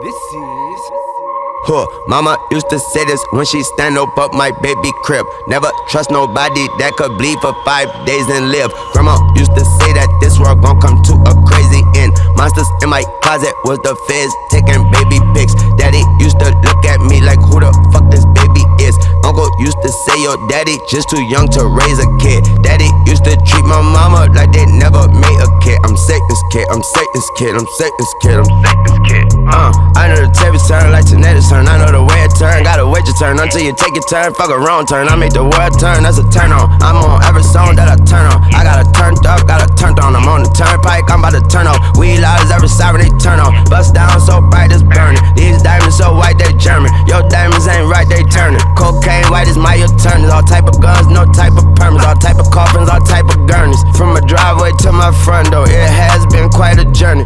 Mama used to say this when she stand up my baby crib. Never trust nobody that could bleed for 5 days and live. Grandma used to say that this world gon' come to a crazy end. Monsters in my closet was the feds taking baby pics. Daddy used to look at me like who the fuck this baby is. Uncle used to say your daddy just too young to raise a kid. Daddy used to treat my mama like they never made a kid. I'm Satan's kid, I'm Satan's kid, I'm Satan's kid, I'm Satan's kid. I know the tables turn like genetics turn. I know the way it turn, gotta wait your turn until you take your turn. Fuck a wrong turn, I make the world turn, that's a turn on. I'm on every song that I turn on. I got a turned up, got a turned on. I'm on the turnpike, I'm about to turn on. Weed loud as every siren they turn on. Bust down so bright it's burning. These diamonds so white they German. Your diamonds ain't right, they turning. Cocaine white is my attorneys. All type of guns, no type of permits. All type of coffins, all type of gurneys. From my driveway to my front door, it has been quite a journey.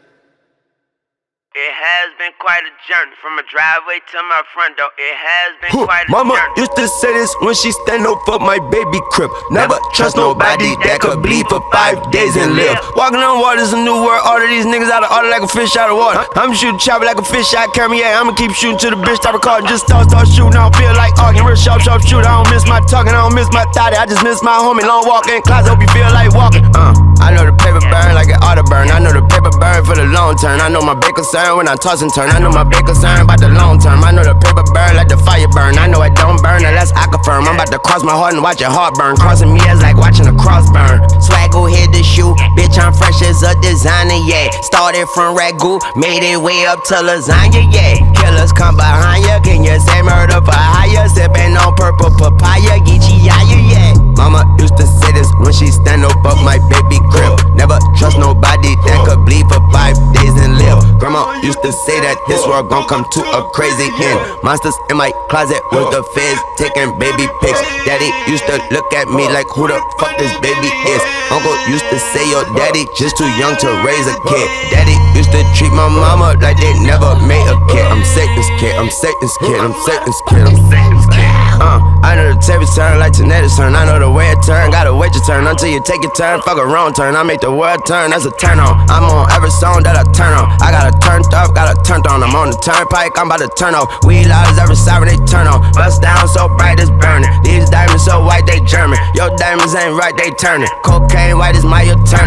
It has been quite a journey. From a driveway to my front door, it has been quite a journey. Mama used to say this when she stand up for my baby crib. Never trust nobody that could bleed for 5 days and live. Walking on water's a new world. All of these niggas out of order like a fish out of water. I'm shooting chopper like a fish out of camera. Yeah, I'ma keep shooting till the bitch stop recording. Just start shooting. I don't feel like arguing. Real sharp shooter. I don't miss my talking. I don't miss my thotty. I just miss my homie. Long walk in closet. Hope you feel like walking. I know the paper burn like it ought to burn. I know the paper burn for the long term. I know my big concern when I toss and turn. I know my big concern about the long term. I know the paper burn like the fire burn. I know it don't burn unless I confirm. I'm about to cross my heart and watch your heart burn. Crossing me is like watching a cross burn. Swag go hit the shoe. Bitch, I'm fresh as a designer, yeah. Started from ragu, made it way up to lasagna, yeah. Killers come behind ya. Can you say murder for hire? Sipping on purple papaya, geechee yeah. Mama used to say this when she stand up my baby crib. Never trust nobody that could bleed for 5 days and live. Grandma used to say that this world gon' come to a crazy end. Monsters in my closet was the feds taking baby pics. Daddy used to look at me like who the fuck this baby is. Uncle used to say your daddy just too young to raise a kid. Daddy used to treat my mama like they never made a kid. I'm Satan's kid, I'm Satan's kid, I'm Satan's kid, I'm Satan's kid. I know the tables turn like genetics turn. I know the way it turn, gotta wait your turn until you take your turn. Fuck a wrong turn, I make the world turn, that's a turn on. I'm on every song that I turn on. I got a turned up, got a turned on. I'm on the turnpike, I'm about to turn off. Weed loud as every siren they turn on. Bust down so bright it's burning. These diamonds so white they German. Your diamonds ain't right, they turning. Cocaine white is my attorney.